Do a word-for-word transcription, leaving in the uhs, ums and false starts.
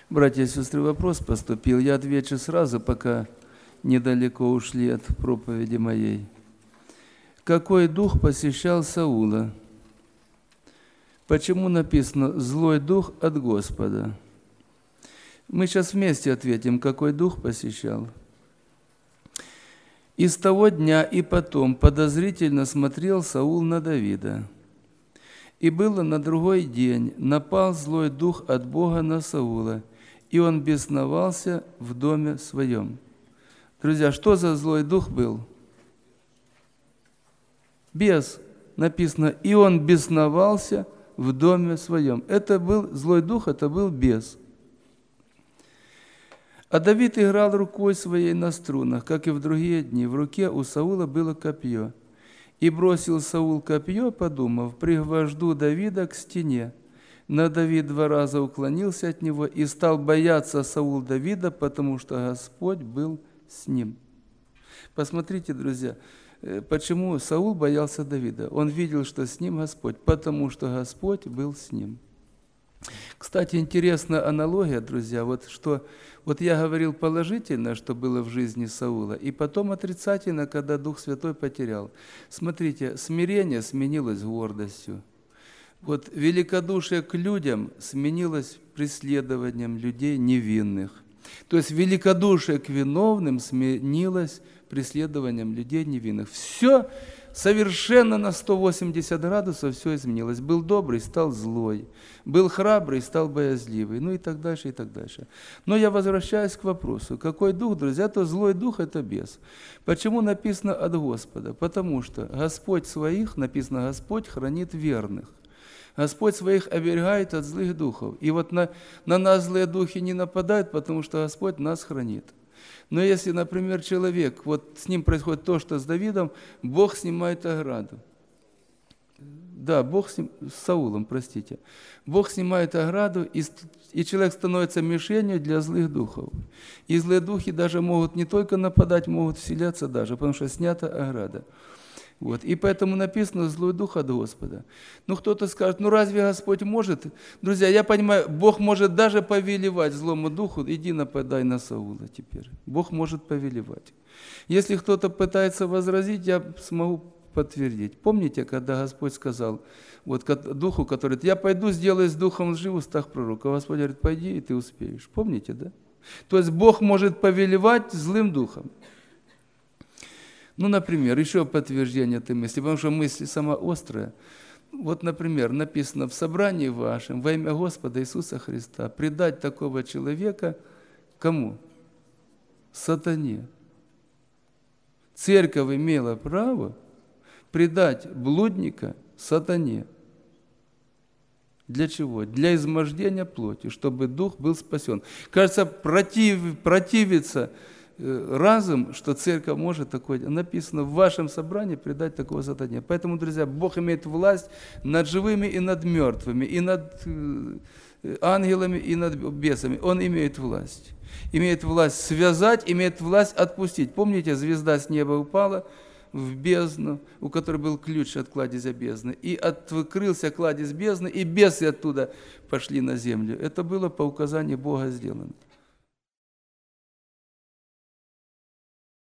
Братья и сестры, вопрос поступил. Я отвечу сразу, пока недалеко ушли от проповеди моей. Какой дух посещал Саула? Почему написано «злой дух от Господа»? Мы сейчас вместе ответим, какой дух посещал. И с того дня и потом подозрительно смотрел Саул на Давида. И было на другой день, напал злой дух от Бога на Саула, и он бесновался в доме своем. Друзья, что за злой дух был? Бес. Написано, и он бесновался в доме своем. Это был злой дух, это был бес. А Давид играл рукой своей на струнах, как и в другие дни. В руке у Саула было копье. И бросил Саул копье, подумав, пригвожду Давида к стене. Но Давид два раза уклонился от него, и стал бояться Саул Давида, потому что Господь был с ним. Посмотрите, друзья, почему Саул боялся Давида. Он видел, что с ним Господь, потому что Господь был с ним. Кстати, интересная аналогия, друзья, вот что вот я говорил положительно, что было в жизни Саула, и потом отрицательно, когда Дух Святой потерял. Смотрите, смирение сменилось гордостью. Вот великодушие к людям сменилось преследованием людей невинных. То есть великодушие к виновным сменилось преследованием людей невинных. Все совершенно на сто восемьдесят градусов все изменилось. Был добрый, стал злой. Был храбрый, стал боязливый. Ну и так дальше, и так дальше. Но я возвращаюсь к вопросу. Какой дух, друзья? То злой дух – это бес. Почему написано от Господа? Потому что Господь своих, написано, Господь хранит верных. Господь своих оберегает от злых духов. И вот на, на нас злые духи не нападают, потому что Господь нас хранит. Но если, например, человек, вот с ним происходит то, что с Давидом, Бог снимает ограду. Да, Бог с, с Саулом, простите. Бог снимает ограду, и, и человек становится мишенью для злых духов. И злые духи даже могут не только нападать, могут вселяться даже, потому что снята ограда. Вот. И поэтому написано «злой дух от Господа». Ну, кто-то скажет, ну разве Господь может? Друзья, я понимаю, Бог может даже повелевать злому духу, иди нападай на Саула теперь. Бог может повелевать. Если кто-то пытается возразить, я смогу подтвердить. Помните, когда Господь сказал вот, духу, который говорит, я пойду сделаю с духом лжи в устах пророка. Господь говорит, пойди, и ты успеешь. Помните, да? То есть Бог может повелевать злым духом. Ну, например, еще подтверждение этой мысли, потому что мысль сама острая. Вот, например, написано в собрании вашем во имя Господа Иисуса Христа предать такого человека кому? Сатане. Церковь имела право предать блудника сатане. Для чего? Для измождения плоти, чтобы дух был спасен. Кажется, против, противиться разум, что церковь может такое, написано в вашем собрании предать такого сатане. Поэтому, друзья, Бог имеет власть над живыми и над мертвыми, и над ангелами, и над бесами. Он имеет власть. Имеет власть связать, имеет власть отпустить. Помните, звезда с неба упала в бездну, у которой был ключ от кладезя бездны, и открылся кладезь бездны, и бесы оттуда пошли на землю. Это было по указанию Бога сделано.